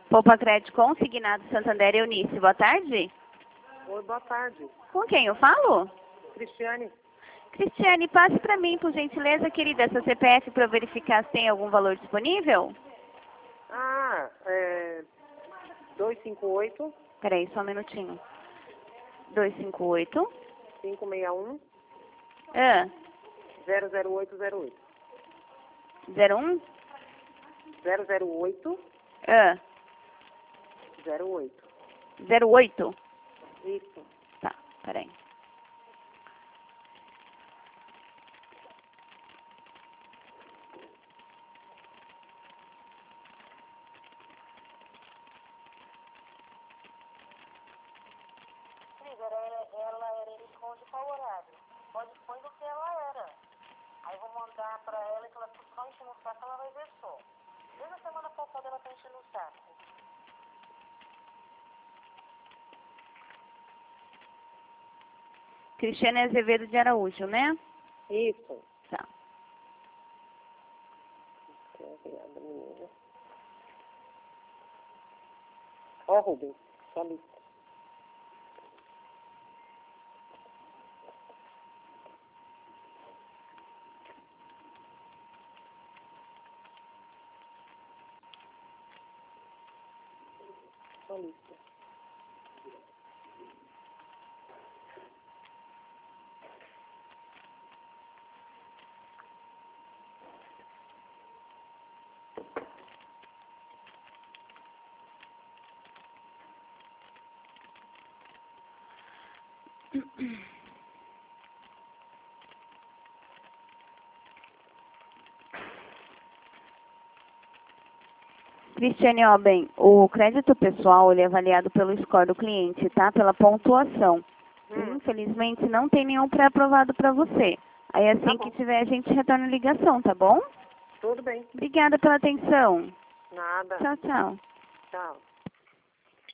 Poupa Crédito Consignado Santander Eunice, boa tarde. Oi, boa tarde. Com quem eu falo? Cristiane. Cristiane, passe para mim, por gentileza, querida, essa CPF para eu verificar se tem algum valor disponível. 258. Peraí, só um minutinho. 258. 561. 01? 00808. 008. 08. 08? Isso. Tá, peraí. Ela era de qual horário? Pode pôr do que ela era. Aí eu vou mandar pra ela que ela só enchendo o saco, ela vai ver só. Desde a semana passada ela tá enchendo o saco. Cristiane Azevedo de Araújo, né? Isso. Tá. Obrigada, menina. Ó, Rubens, só lista. Só lista. Cristiane, ó, bem, o crédito pessoal ele é avaliado pelo score do cliente, tá? Pela pontuação. Infelizmente, não tem nenhum pré-aprovado para você. Aí, assim que tiver, a gente retorna a ligação, tá bom? Tudo bem. Obrigada pela atenção. Nada. Tchau, tchau. Tchau.